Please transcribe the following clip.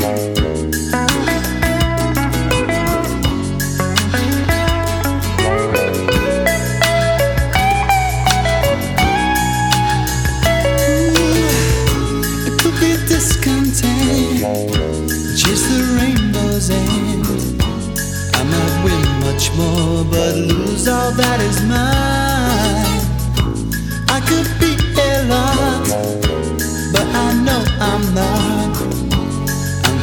Chase the rainbow's end. I might win much more, but lose all that is mine.